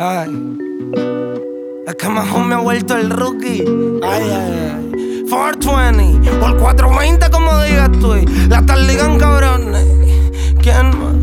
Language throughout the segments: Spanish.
Ay. Es que más me ha vuelto el rookie. Ay, ay, ay. 420 o el 420 como digas tú. La tal ligan cabrones. ¿Quién más?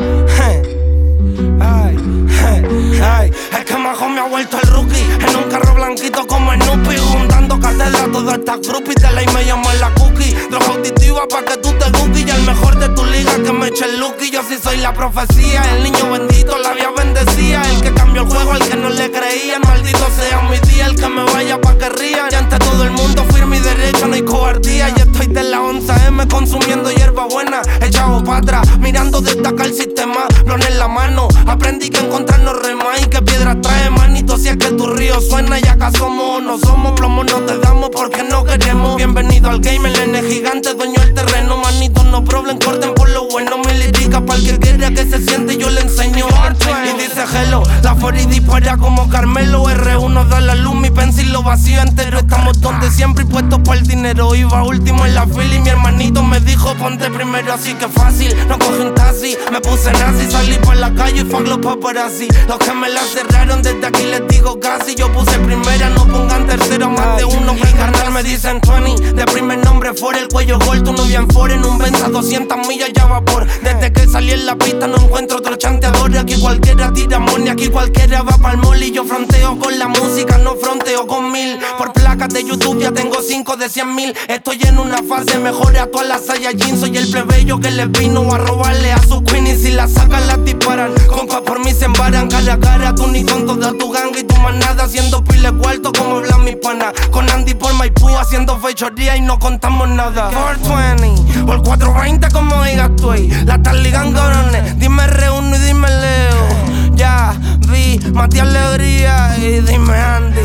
Ay, ay. Es que más me ha vuelto el rookie. En un carro blanquito como el Snoopy. Juntando cátedra todas estas groupies. De ley me llamo la cookie. Droga auditiva pa' que tú te gookies. Y el mejor de tu liga que me eche el lookie. Yo sí soy la profecía. El niño bendito la vía bendecía. El que cambió el juego, el que no le creía. Maldito sea mi día, el que me vaya pa' que rían. Y ante todo el mundo firme y derecho, no hay cobardía. Y estoy de la 11M consumiendo hierba buena. Echado pa' atrás, mirando desde acá el sistema. Blon en la mano, aprendí que encontrarnos rema. Y que piedra trae manito, si es que tu río suena. Y acá somos o no somos, plomo no te damos porque no queremos. Bienvenido al game, el nene gigante, dueño del terreno. Manito, no problem, corten por lo bueno. Mi lírica pa'l que quiera que se siente, yo le enseño. Y dice hello, la 40 dispara como Carmelo. R1 da la luz, mi pencil lo vacío entero. Estamos donde siempre y puestos por el dinero. Iba último en la fila y mi hermanito me dijo ponte primero, así que fácil. No cogí un taxi, me puse nazi. Salí por la calle y fuck los paparazzi. Los que me la cerraron desde aquí les digo casi. Yo puse primera, no pongan tercero, más de uno. Mi carnal me dicen 20, de primer nombre for el cuello gol. Tú no bien for en un Benz a 200 millas ya vapor. Desde que salí en la pista no encuentro otro chanteador. Aquí cualquiera tira money, aquí cualquiera va pa'l mall. Y yo fronteo con la música, no fronteo con 1000. Por placas de YouTube ya tengo 5 de 100.000. Estoy en una fase mejor a todas las Saiyajin. Soy el plebeyo que les vino a robarle a su queen. Y si la sacan las disparan. Compas por mí se embaran cara a cara. Tú ni con toda tu gang y tu manada. Haciendo pile cuarto como hablan mis panas. Con Andy por Maipú haciendo fechoría y no contamos nada. 420 o el 420 como digas tú. La tal ligan cabrones. Dime R1 y dime Leo. Ya vi Matías Alegría y dime Andy.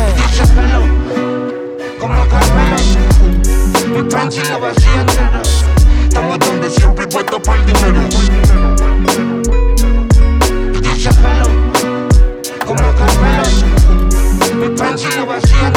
Como Carmelo, mi pancha la vacía entera. Estamos donde siempre y puestos por el dinero. Y dice hello, como Carmelo, mi pancha la vacía